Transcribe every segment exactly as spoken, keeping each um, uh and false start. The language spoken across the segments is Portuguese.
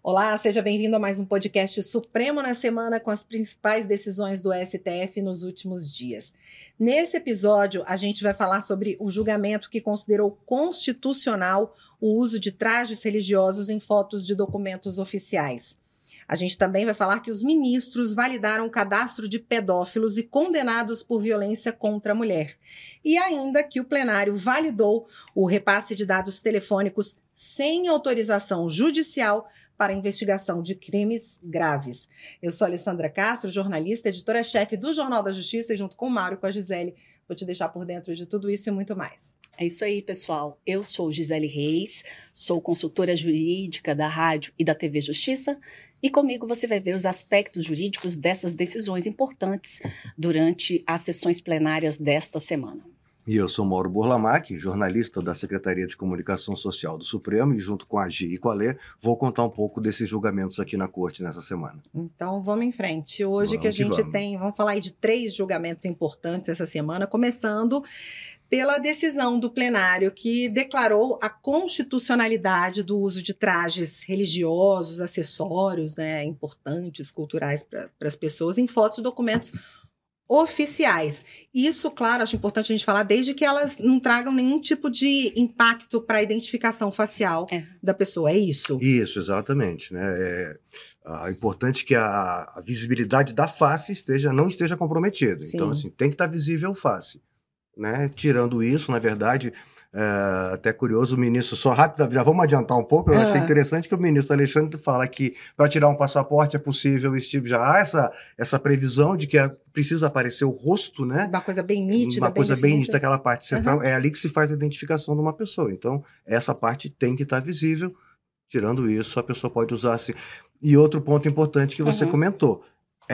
Olá, seja bem-vindo a mais um podcast Supremo na Semana com as principais decisões do S T F nos últimos dias. Nesse episódio, a gente vai falar sobre o julgamento que considerou constitucional o uso de trajes religiosos em fotos de documentos oficiais. A gente também vai falar que os ministros validaram o cadastro de pedófilos e condenados por violência contra a mulher. E ainda que o plenário validou o repasse de dados telefônicos sem autorização judicial para investigação de crimes graves. Eu sou Alessandra Castro, jornalista, editora-chefe do Jornal da Justiça, e junto com o Mário e com a Gisele, vou te deixar por dentro de tudo isso e muito mais. É isso aí, pessoal. Eu sou Gisele Reis, sou consultora jurídica da rádio e da T V Justiça, e comigo você vai ver os aspectos jurídicos dessas decisões importantes durante as sessões plenárias desta semana. E eu sou Mauro Burlamac, jornalista da Secretaria de Comunicação Social do Supremo, e junto com a Gi e com a Lê, vou contar um pouco desses julgamentos aqui na Corte nessa semana. Então vamos em frente. Hoje vamos que a gente vamos. tem, vamos falar aí de três julgamentos importantes essa semana, começando pela decisão do plenário que declarou a constitucionalidade do uso de trajes religiosos, acessórios, né, importantes, culturais para as pessoas em fotos e documentos oficiais. Isso, claro, acho importante a gente falar, desde que elas não tragam nenhum tipo de impacto para a identificação facial é. da pessoa, é isso? Isso, exatamente. Né? É, é importante que a, a visibilidade da face esteja, não esteja comprometida. Sim. Então, assim, tem que estar visível face. Né? Tirando isso, na verdade, é, até curioso, o ministro, só rápido, já vamos adiantar um pouco, eu ah. achei interessante que o ministro Alexandre fala que para tirar um passaporte é possível, tipo, já há essa, essa previsão de que é, precisa aparecer o rosto, né? Uma coisa bem nítida. Uma bem coisa definida. bem nítida, aquela parte central, uhum. é ali que se faz a identificação de uma pessoa. Então, essa parte tem que estar visível. Tirando isso, a pessoa pode usar assim. E outro ponto importante que você uhum. comentou,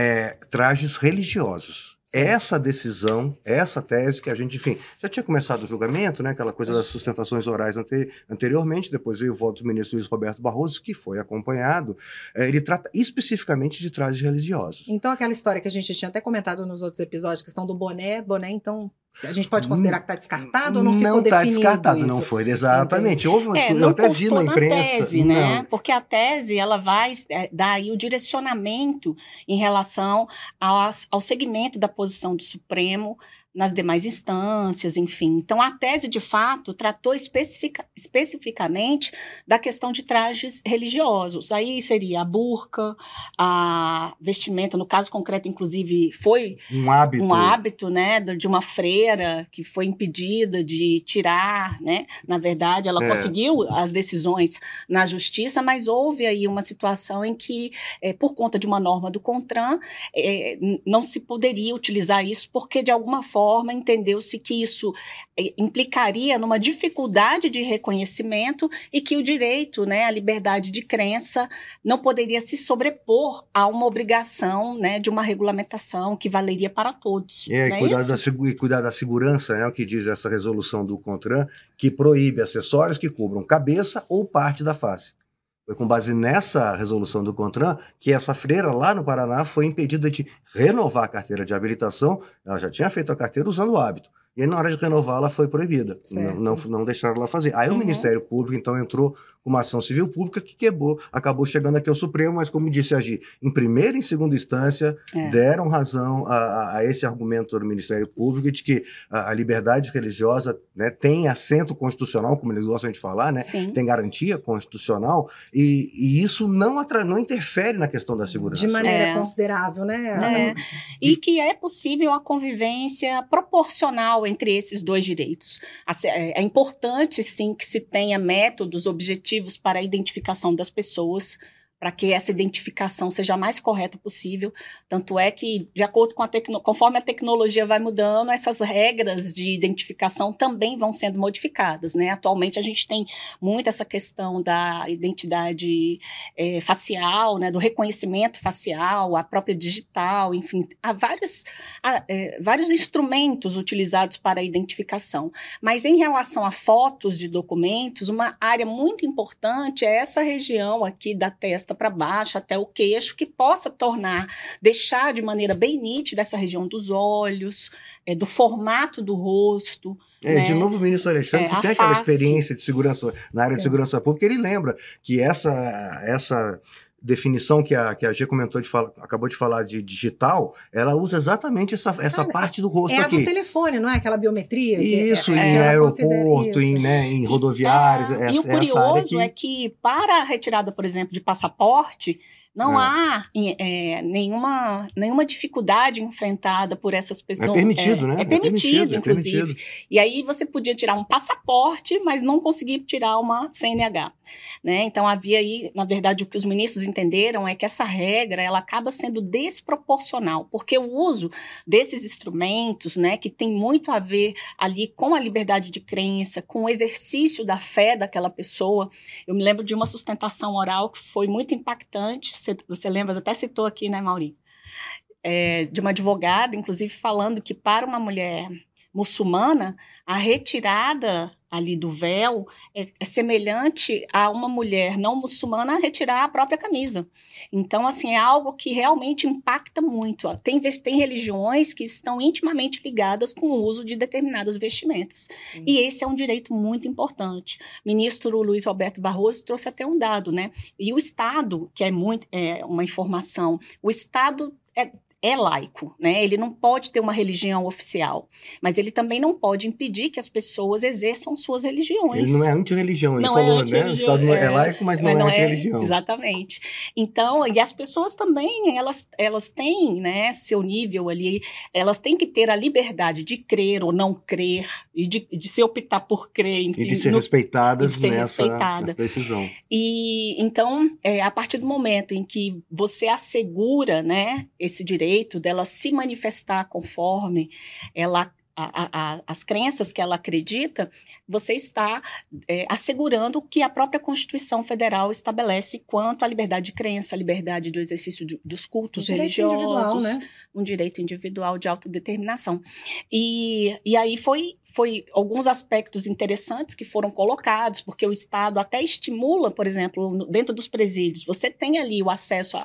é trajes religiosos. Sim. Essa decisão, essa tese que a gente, enfim, já tinha começado o julgamento, né, aquela coisa das sustentações orais ante, anteriormente, depois veio o voto do ministro Luiz Roberto Barroso, que foi acompanhado, é, ele trata especificamente de trajes religiosos. Então aquela história que a gente tinha até comentado nos outros episódios, questão do boné, boné, então a gente pode considerar que está descartado ou não ficou não tá definido? Não está descartado, isso? não foi, exatamente. Houve uma é, discussão, eu até vi na imprensa. Tese, né? Porque a tese, ela vai dar aí o direcionamento em relação ao, ao segmento da posição do Supremo nas demais instâncias, enfim. Então, a tese, de fato, tratou especifica, especificamente da questão de trajes religiosos. Aí seria a burca, a vestimenta, no caso concreto, inclusive, foi um hábito, um hábito, né, de uma freira que foi impedida de tirar, né? Na verdade, ela é. conseguiu as decisões na justiça, mas houve aí uma situação em que, é, por conta de uma norma do CONTRAN, é, não se poderia utilizar isso, porque, de alguma forma, forma, entendeu-se que isso implicaria numa dificuldade de reconhecimento e que o direito, né, a liberdade de crença não poderia se sobrepor a uma obrigação, né, de uma regulamentação que valeria para todos. É, e, cuidar da, e cuidar da segurança, né, o que diz essa resolução do CONTRAN, que proíbe acessórios que cubram cabeça ou parte da face. Foi com base nessa resolução do CONTRAN que essa freira lá no Paraná foi impedida de renovar a carteira de habilitação. Ela já tinha feito a carteira usando o hábito. E aí, na hora de renovar, ela foi proibida. Não, não, não deixaram ela fazer. Aí uhum. o Ministério Público, então, entrou com uma ação civil pública que quebrou, acabou chegando aqui ao Supremo, mas, como disse a Gi, em primeira e em segunda instância, é. deram razão a, a esse argumento do Ministério Público de que a, a liberdade religiosa, né, tem assento constitucional, como eles gostam de falar, né, tem garantia constitucional, e, e isso não, atra, não interfere na questão da segurança. De maneira é. considerável, né? É. E que é possível a convivência proporcional entre esses dois direitos. É importante, sim, que se tenha métodos objetivos para a identificação das pessoas, para que essa identificação seja a mais correta possível. Tanto é que, de acordo com a tecno... conforme a tecnologia vai mudando, essas regras de identificação também vão sendo modificadas, né? Atualmente, a gente tem muito essa questão da identidade é, facial, né? Do reconhecimento facial, a própria digital, enfim, há vários, há, é, vários instrumentos utilizados para a identificação. Mas, em relação a fotos de documentos, uma área muito importante é essa região aqui da testa testa para baixo até o queixo, que possa tornar, deixar de maneira bem nítida essa região dos olhos, é, do formato do rosto. É, né? De novo, o ministro Alexandre, É, que a tem aquela face. experiência de segurança na área Sim. de segurança pública, ele lembra que essa, essa definição que a, que a G comentou de fala, acabou de falar de digital, ela usa exatamente essa, essa Ah, parte do rosto É a aqui. do telefone, não é? Aquela biometria? que Isso, é, é, em que ela considera aeroporto, isso. em, né, em rodoviários, É, essa, e o essa área curioso que... é que, para a retirada, por exemplo, de passaporte, não É. há é, nenhuma, nenhuma dificuldade enfrentada por essas pessoas. É permitido, é, né? É É permitido, permitido, é inclusive. permitido. E aí você podia tirar um passaporte, mas não conseguir tirar uma C N H. Né? Então havia aí, na verdade, o que os ministros entenderam é que essa regra ela acaba sendo desproporcional, porque o uso desses instrumentos, né, que tem muito a ver ali com a liberdade de crença, com o exercício da fé daquela pessoa. Eu me lembro de uma sustentação oral que foi muito impactante, você, você lembra, até citou aqui, né, Mauri? É, de uma advogada, inclusive, falando que para uma mulher muçulmana, a retirada ali do véu é, é semelhante a uma mulher não muçulmana retirar a própria camisa. Então, assim, é algo que realmente impacta muito. Tem, tem religiões que estão intimamente ligadas com o uso de determinadas vestimentas. Sim. E esse é um direito muito importante. O ministro Luiz Roberto Barroso trouxe até um dado, né? E o Estado, que é, muito, é uma informação, o Estado é é laico, né? Ele não pode ter uma religião oficial, mas ele também não pode impedir que as pessoas exerçam suas religiões. Ele não é anti-religião, ele não falou, é né? O Estado não é, é laico, mas não, não é anti-religião. É, exatamente. Então, e as pessoas também, elas, elas têm, né, seu nível ali, elas têm que ter a liberdade de crer ou não crer, e de, de se optar por crer. E de ser no, respeitadas de ser nessa, respeitada. nessa decisão. E, então, é, a partir do momento em que você assegura, né, esse direito dela se manifestar conforme ela, a, a, as crenças que ela acredita, você está é, assegurando que a própria Constituição Federal estabelece quanto à liberdade de crença, a liberdade do exercício de, dos cultos um religiosos, individual, né? um direito individual de autodeterminação. E, e aí foi... Foi alguns aspectos interessantes que foram colocados, porque o Estado até estimula, por exemplo, dentro dos presídios, você tem ali o acesso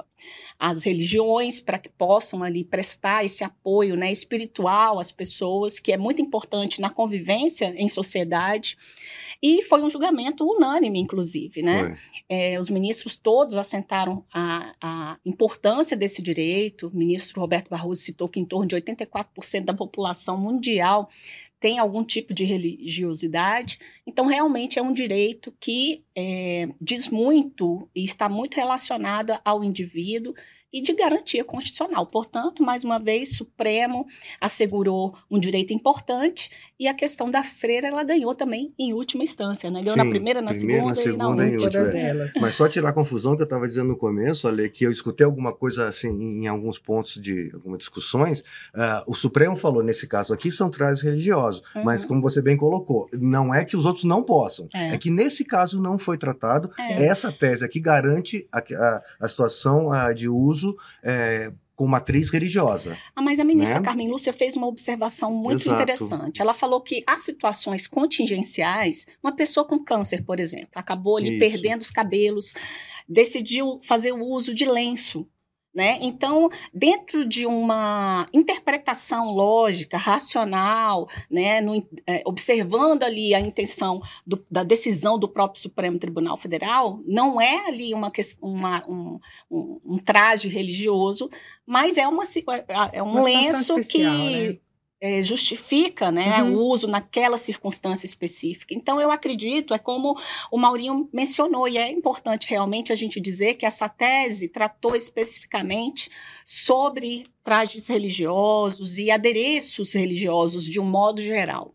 às religiões para que possam ali prestar esse apoio, né, espiritual às pessoas, que é muito importante na convivência em sociedade. E foi um julgamento unânime, inclusive, né? É, os ministros todos assentaram a, a importância desse direito. O ministro Roberto Barroso citou que em torno de oitenta e quatro por cento da população mundial tem algum tipo de religiosidade. Então, realmente é um direito que é, diz muito e está muito relacionado ao indivíduo e de garantia constitucional. Portanto, mais uma vez, o Supremo assegurou um direito importante e a questão da freira, ela ganhou também em última instância, né? Ganhou Sim, na primeira, na primeira, segunda, na segunda e na e última. Todas elas. Mas só tirar a confusão que eu estava dizendo no começo, Ale, que eu escutei alguma coisa assim em, em alguns pontos de algumas discussões. Uh, o Supremo falou, nesse caso aqui, são trajes religiosos, uhum. Mas como você bem colocou, não é que os outros não possam, é, é que nesse caso não foi tratado. É. Essa tese aqui garante a, a, a situação a, de uso É, com matriz religiosa. Ah, mas a ministra né? Carmen Lúcia fez uma observação muito Exato. interessante. Ela falou que há situações contingenciais, uma pessoa com câncer, por exemplo, acabou ali Isso. perdendo os cabelos, decidiu fazer o uso de lenço. Né? Então, dentro de uma interpretação lógica, racional, né, no, é, observando ali a intenção do, da decisão do próprio Supremo Tribunal Federal, não é ali uma, uma, um, um, um traje religioso, mas é, uma, é um uma lenço especial, que... né? É, justifica, né, uhum. o uso naquela circunstância específica. Então, eu acredito, é como o Maurinho mencionou, e é importante realmente a gente dizer que essa tese tratou especificamente sobre trajes religiosos e adereços religiosos de um modo geral.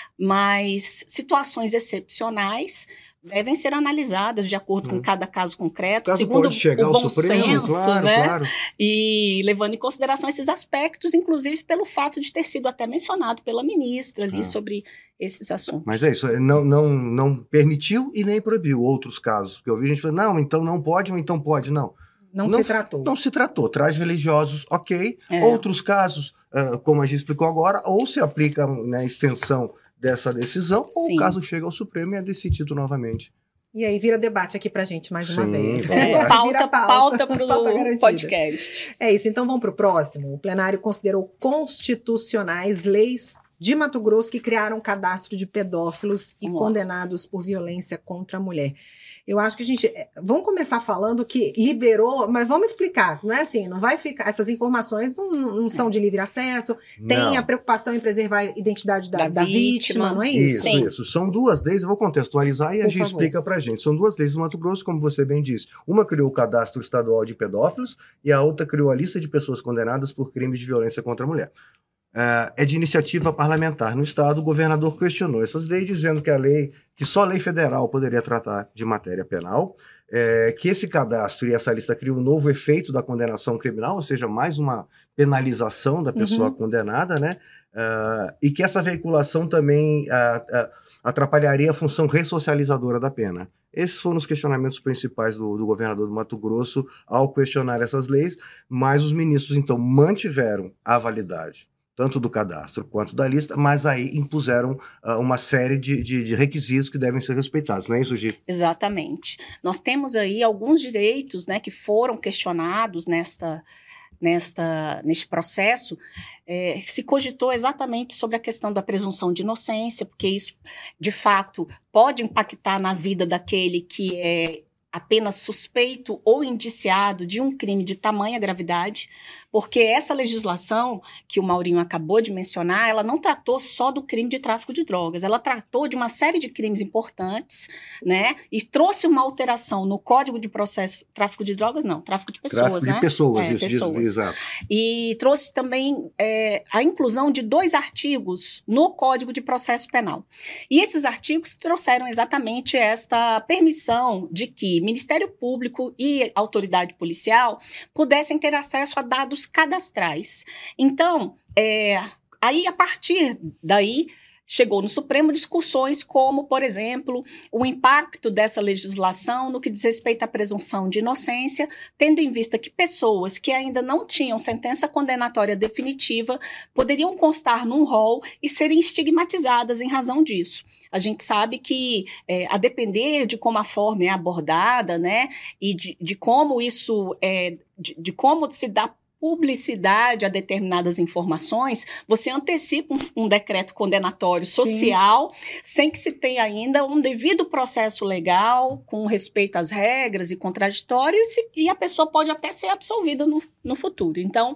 Mas situações excepcionais devem ser analisadas de acordo com cada caso concreto, caso segundo pode chegar o bom ao Supremo, senso, claro, né? Claro. E levando em consideração esses aspectos, inclusive pelo fato de ter sido até mencionado pela ministra ali ah. sobre esses assuntos. Mas é isso, não, não, não permitiu e nem proibiu outros casos, porque eu vi gente falando, não, então não pode, ou então pode, não. Não, não se tratou. Não se tratou. Trajes religiosos, ok. É. Outros casos, uh, como a gente explicou agora, ou se aplica, né, extensão dessa decisão, Sim. ou o caso chega ao Supremo e é decidido novamente. E aí vira debate aqui pra gente mais uma Sim, vez. É, pauta pauta para o podcast. É isso, então vamos para o próximo. O plenário considerou constitucionais leis de Mato Grosso que criaram cadastro de pedófilos e Vamos condenados por violência contra a mulher. Eu acho que a gente... Vamos começar falando que liberou, mas vamos explicar. Não é assim, não vai ficar... Essas informações não, não são de livre acesso. Tem Não. a preocupação em preservar a identidade da, Da da vítima, vítima, não é isso? Isso, Sim. isso. São duas leis, eu vou contextualizar e Por a gente favor. explica pra gente. São duas leis do Mato Grosso, como você bem disse. Uma criou o cadastro estadual de pedófilos e a outra criou a lista de pessoas condenadas por crimes de violência contra a mulher. É de iniciativa parlamentar no estado, o governador questionou essas leis, dizendo que a lei, que só a lei federal poderia tratar de matéria penal, é, que esse cadastro e essa lista criam um novo efeito da condenação criminal, ou seja, mais uma penalização da pessoa Uhum. condenada, né? Uh, e que essa veiculação também uh, uh, atrapalharia a função ressocializadora da pena. Esses foram os questionamentos principais do, do governador do Mato Grosso ao questionar essas leis, mas os ministros, então, mantiveram a validade tanto do cadastro quanto da lista, mas aí impuseram uh, uma série de, de, de requisitos que devem ser respeitados, não é isso, Gi? Exatamente. Nós temos aí alguns direitos, né, que foram questionados nesta, nesta, neste processo. É, se cogitou exatamente sobre a questão da presunção de inocência, porque isso, de fato, pode impactar na vida daquele que é apenas suspeito ou indiciado de um crime de tamanha gravidade, porque essa legislação que o Maurinho acabou de mencionar, ela não tratou só do crime de tráfico de drogas, ela tratou de uma série de crimes importantes, né, e trouxe uma alteração no Código de Processo, tráfico de drogas não, tráfico de pessoas, Tráfico né? de pessoas, é, isso, pessoas. Isso, exato. E trouxe também é, a inclusão de dois artigos no Código de Processo Penal. E esses artigos trouxeram exatamente esta permissão de que Ministério Público e autoridade policial pudessem ter acesso a dados cadastrais. Então, é, aí a partir daí chegou no Supremo discussões como, por exemplo, o impacto dessa legislação no que diz respeito à presunção de inocência, tendo em vista que pessoas que ainda não tinham sentença condenatória definitiva poderiam constar num rol e serem estigmatizadas em razão disso. A gente sabe que, é, a depender de como a forma é abordada, né, e de, de como isso, é, de, de como se dá publicidade a determinadas informações, você antecipa um, um decreto condenatório social, sim, sem que se tenha ainda um devido processo legal com respeito às regras e contraditório, e, se, e a pessoa pode até ser absolvida no, no futuro. Então,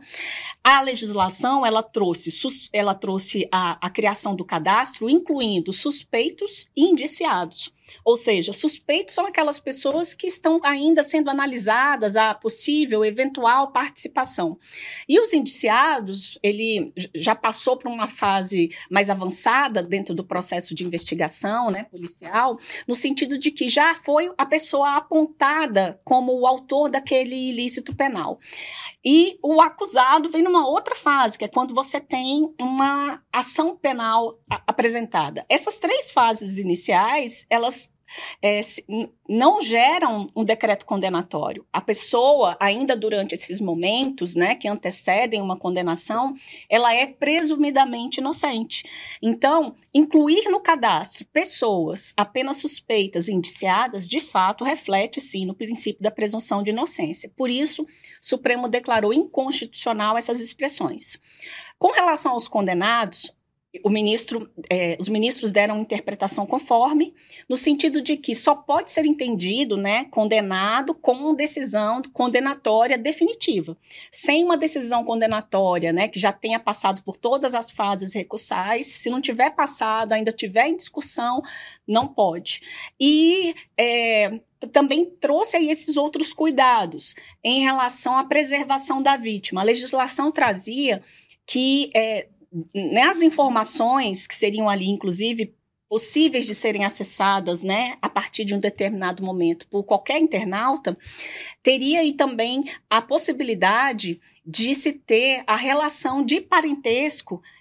a legislação, ela trouxe, sus, ela trouxe a, a criação do cadastro, incluindo suspeitos e indiciados. Ou seja, suspeitos são aquelas pessoas que estão ainda sendo analisadas a possível, eventual participação. E os indiciados, ele já passou por uma fase mais avançada dentro do processo de investigação, né, policial, no sentido de que já foi a pessoa apontada como o autor daquele ilícito penal. E o acusado vem numa outra fase, que é quando você tem uma ação penal a- apresentada. Essas três fases iniciais, elas É, se, não geram um decreto condenatório. A pessoa, ainda durante esses momentos, né, que antecedem uma condenação, ela é presumidamente inocente. Então, incluir no cadastro pessoas apenas suspeitas e indiciadas, de fato, reflete, sim, no princípio da presunção de inocência. Por isso, o Supremo declarou inconstitucional essas expressões. Com relação aos condenados, O ministro, eh, os ministros deram interpretação conforme, no sentido de que só pode ser entendido, né, condenado com decisão condenatória definitiva. Sem uma decisão condenatória, né, que já tenha passado por todas as fases recursais, se não tiver passado, ainda tiver em discussão, não pode. E é, também trouxe aí esses outros cuidados em relação à preservação da vítima. A legislação trazia que é, nas informações que seriam ali, inclusive, possíveis de serem acessadas, né, a partir de um determinado momento por qualquer internauta, teria aí também a possibilidade de se ter a relação de parentesco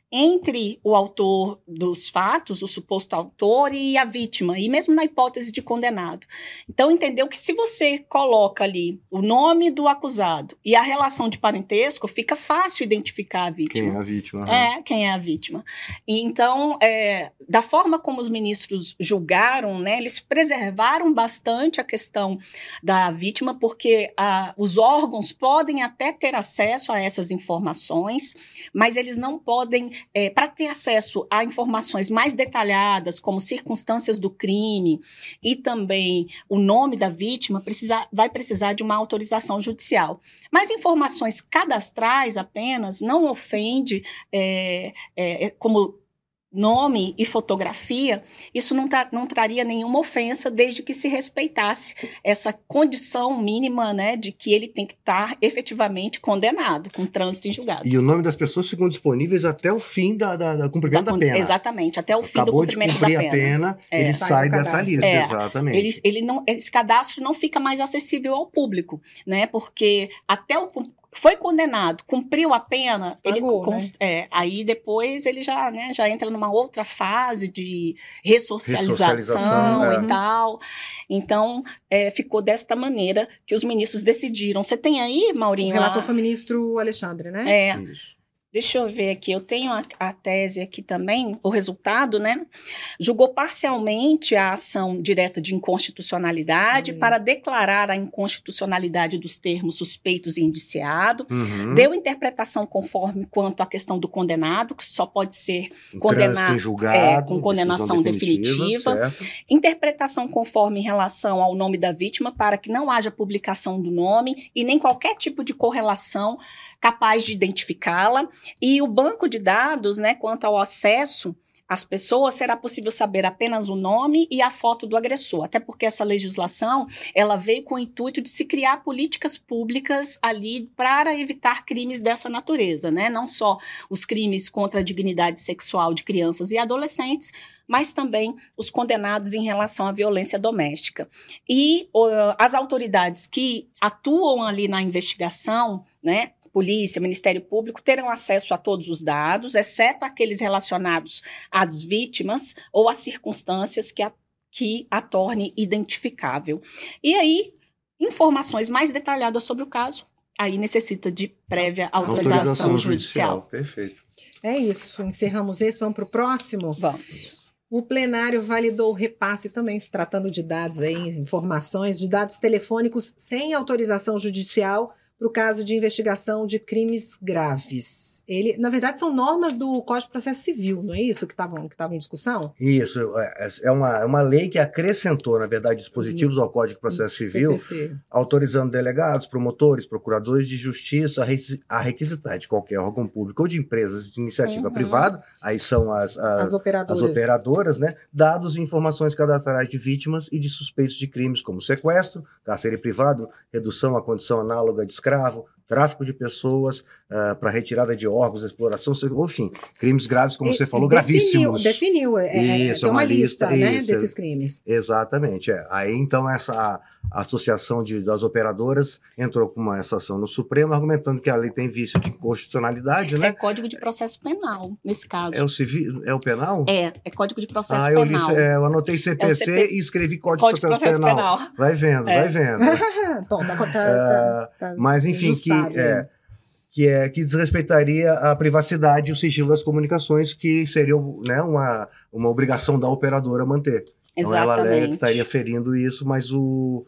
entre o autor dos fatos, o suposto autor, e a vítima, e mesmo na hipótese de condenado. Então, entendeu que se você coloca ali o nome do acusado e a relação de parentesco, fica fácil identificar a vítima. Quem é a vítima? Uhum. É, quem é a vítima. E, então, é, da forma como os ministros julgaram, né, eles preservaram bastante a questão da vítima, porque a, os órgãos podem até ter acesso a essas informações, mas eles não podem... É, para ter acesso a informações mais detalhadas, como circunstâncias do crime e também o nome da vítima, precisa, vai precisar de uma autorização judicial. Mas informações cadastrais apenas não ofende, é, é, como nome e fotografia, isso não, tra- não traria nenhuma ofensa, desde que se respeitasse essa condição mínima, né, de que ele tem que estar efetivamente condenado, com trânsito em julgado. E o nome das pessoas ficam disponíveis até o fim da, da, da cumprimento da, da pena. Exatamente, até o fim Acabou do cumprimento de cumprir da pena. a pena, é. Ele sai, sai dessa lista, é. Exatamente. Ele, ele não, esse cadastro não fica mais acessível ao público, né, porque até o foi condenado, cumpriu a pena, Pagou, ele, né? é, aí depois ele já, né, já entra numa outra fase de ressocialização, ressocialização e é. tal. Então, é, ficou desta maneira que os ministros decidiram. Você tem aí, Maurinho? O relator foi o ministro Alexandre, né? É. Isso. Deixa eu ver aqui, eu tenho a, a tese aqui também, o resultado, né? Julgou parcialmente a ação direta de inconstitucionalidade uhum. para declarar a inconstitucionalidade dos termos suspeitos e indiciado, uhum. deu interpretação conforme quanto à questão do condenado, que só pode ser condenado é, com condenação definitiva, definitiva. Interpretação conforme em relação ao nome da vítima, para que não haja publicação do nome e nem qualquer tipo de correlação capaz de identificá-la. E o banco de dados, né, quanto ao acesso às pessoas, será possível saber apenas o nome e a foto do agressor, até porque essa legislação, ela veio com o intuito de se criar políticas públicas ali para evitar crimes dessa natureza, né, não só os crimes contra a dignidade sexual de crianças e adolescentes, mas também os condenados em relação à violência doméstica. E uh, as autoridades que atuam ali na investigação, né, Polícia, Ministério Público, terão acesso a todos os dados, exceto aqueles relacionados às vítimas ou às circunstâncias que a, que a torne identificável. E aí, informações mais detalhadas sobre o caso, aí necessita de prévia autorização, autorização judicial. judicial. Perfeito. É isso, encerramos esse, vamos para o próximo? Vamos. O plenário validou o repasse também, tratando de dados aí, informações de dados telefônicos sem autorização judicial, para o caso de investigação de crimes graves. Ele, na verdade, são normas do Código de Processo Civil, não é isso que estavam que estavam em discussão? Isso, é uma, é uma lei que acrescentou, na verdade, dispositivos isso, ao Código de Processo Civil, C P C. Autorizando delegados, promotores, procuradores de justiça a requisitar de qualquer órgão público ou de empresas de iniciativa uhum. privada, aí são as, as, as operadoras, as operadoras né, dados e informações cadastrais de vítimas e de suspeitos de crimes como sequestro, cárcere privado, redução à condição análoga de escravo, tráfico de pessoas uh, para retirada de órgãos, exploração, enfim, crimes graves, como e, você falou, definiu, gravíssimos. Definiu, é, isso, tem uma, uma lista, lista né, isso, desses crimes. Exatamente. É. Aí, então, essa a, a associação de, das operadoras entrou com uma essa ação no Supremo, argumentando que a lei tem vício de inconstitucionalidade, né? É Código de Processo Penal, nesse caso. É o civil, é o penal? É, é Código de Processo ah, eu Penal. Li, é, eu anotei C P C, é C P C e escrevi Código, Código de Processo, Processo Penal. Penal. Vai vendo, é. vai vendo. Bom, tá, tá, uh, tá, tá mas, enfim, que, é, que, é, que desrespeitaria a privacidade e o sigilo das comunicações, que seria né, uma, uma obrigação da operadora manter. Exatamente. Então, ela alega que estaria ferindo isso, mas o...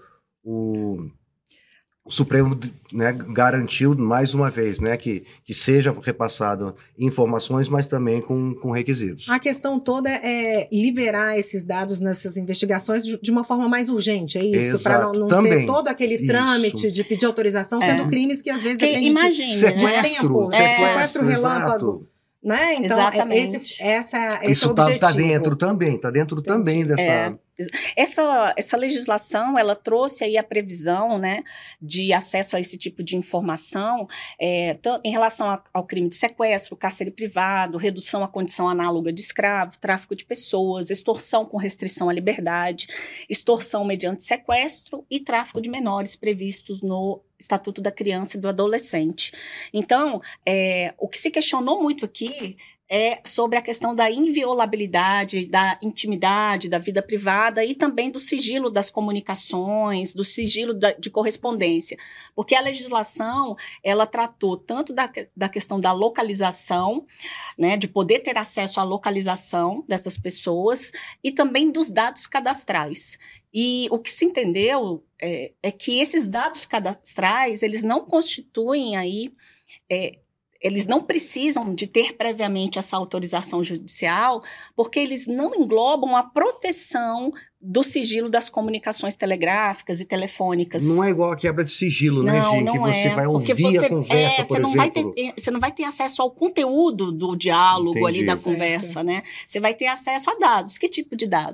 o O Supremo né, garantiu mais uma vez né, que, que seja repassado informações, mas também com, com requisitos. A questão toda é liberar esses dados nessas investigações de, de uma forma mais urgente, é isso? Para não, não ter todo aquele trâmite isso. de pedir autorização, é. sendo crimes que às vezes que, depende imagine, de sequestro, né? tempo. É. Sequestro relâmpago. Né? Então, Exatamente. Esse, essa, esse Isso é o objetivo. Tá, tá dentro também, tá dentro Entendi. também dessa... É. Essa, essa legislação, ela trouxe aí a previsão, né, de acesso a esse tipo de informação é, em relação a, ao crime de sequestro, cárcere privado, redução à condição análoga de escravo, tráfico de pessoas, extorsão com restrição à liberdade, extorsão mediante sequestro e tráfico de menores previstos no Estatuto da Criança e do Adolescente. Então, é, o que se questionou muito aqui é sobre a questão da inviolabilidade, da intimidade, da vida privada e também do sigilo das comunicações, do sigilo da, de correspondência. Porque a legislação, ela tratou tanto da, da questão da localização, né, de poder ter acesso à localização dessas pessoas e também dos dados cadastrais. E o que se entendeu é, é que esses dados cadastrais, eles não constituem aí... É, eles não precisam de ter previamente essa autorização judicial, porque eles não englobam a proteção do sigilo das comunicações telegráficas e telefônicas. Não é igual a quebra de sigilo, né, não, Gi? não que você é. vai ouvir você, a conversa, é, por você não exemplo. Vai ter, você não vai ter acesso ao conteúdo do diálogo Entendi. ali da conversa, né? Você vai ter acesso a dados. Que tipo de dado?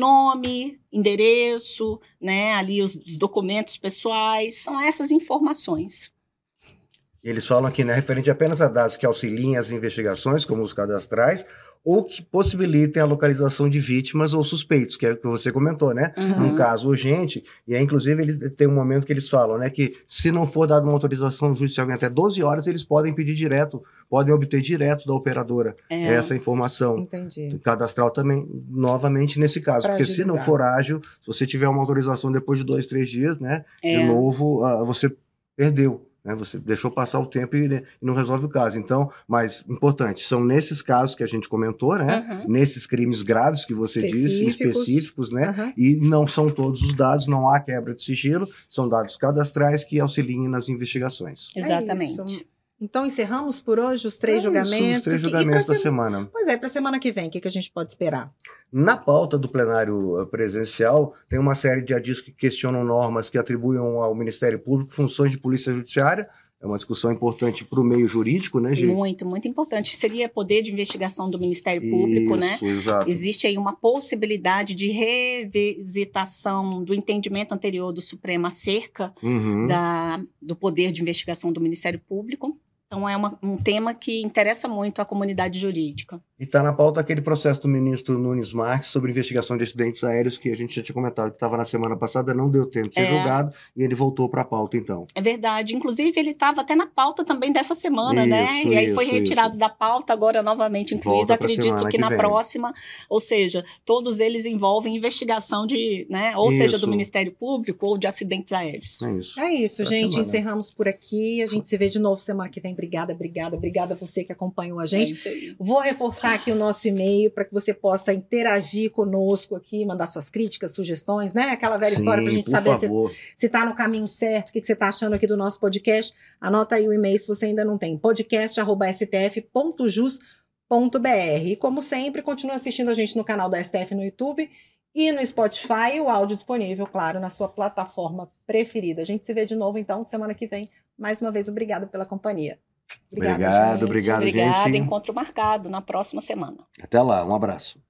Nome, endereço, né? Ali os, os documentos pessoais, são essas informações. Eles falam aqui, né, referente apenas a dados que auxiliem as investigações, como os cadastrais, ou que possibilitem a localização de vítimas ou suspeitos, que é o que você comentou, né? Uhum. Num caso urgente, e aí, inclusive, eles tem um momento que eles falam, né, que se não for dada uma autorização judicial em até doze horas, eles podem pedir direto, podem obter direto da operadora É. essa informação. Entendi. Cadastral também, novamente, nesse caso, Pra porque agilizar. se não for ágil, se você tiver uma autorização depois de dois, três dias, né, É. de novo, uh, você perdeu. Né, você deixou passar o tempo e, né, e não resolve o caso. Então, mas importante, são nesses casos que a gente comentou, né? Uhum. Nesses crimes graves que você disse, específicos, né? Uhum. E não são todos os dados, não há quebra de sigilo, são dados cadastrais que auxiliem nas investigações. É Exatamente. isso. Então, encerramos por hoje os três É isso, julgamentos. os três E que- e julgamentos pra da se- semana. Pois é, para a semana que vem, o que, que a gente pode esperar? Na pauta do plenário presencial, tem uma série de adios que questionam normas que atribuem ao Ministério Público funções de polícia judiciária. É uma discussão importante para o meio jurídico, né, Gi? Muito, muito importante. Seria poder de investigação do Ministério Público, Isso, né? Exato. Existe aí uma possibilidade de revisitação do entendimento anterior do Supremo acerca Uhum. da, do poder de investigação do Ministério Público. Então, é uma, um tema que interessa muito à comunidade jurídica. E está na pauta aquele processo do ministro Nunes Marques sobre investigação de acidentes aéreos que a gente já tinha comentado que estava na semana passada, não deu tempo de ser É. julgado e ele voltou para a pauta então. É verdade. Inclusive, ele estava até na pauta também dessa semana, né? Isso, E aí foi isso, retirado isso. da pauta, agora novamente incluído. Volta pra Acredito semana que, que na vem. próxima, ou seja, todos eles envolvem investigação de, né? Ou seja, do Isso. Ministério Público ou de acidentes aéreos. É isso. É isso, Pra gente. semana. Encerramos por aqui. A gente se vê de novo semana que vem. Obrigada, obrigada, obrigada a você que acompanhou a É gente. isso aí. Vou reforçar aqui o nosso e-mail para que você possa interagir conosco aqui, mandar suas críticas, sugestões, né? Aquela velha Sim, história para a gente por saber se, favor. se tá no caminho certo, o que, que você tá achando aqui do nosso podcast. Anota aí o e-mail se você ainda não tem. podcast arroba s t f ponto jus ponto b r. E como sempre, continue assistindo a gente no canal da S T F no YouTube e no Spotify, o áudio disponível, claro, na sua plataforma preferida. A gente se vê de novo, então, semana que vem. Mais uma vez, obrigada pela companhia. Obrigado, gente. obrigado, Obrigada. gente. Encontro marcado na próxima semana. Até lá, um abraço.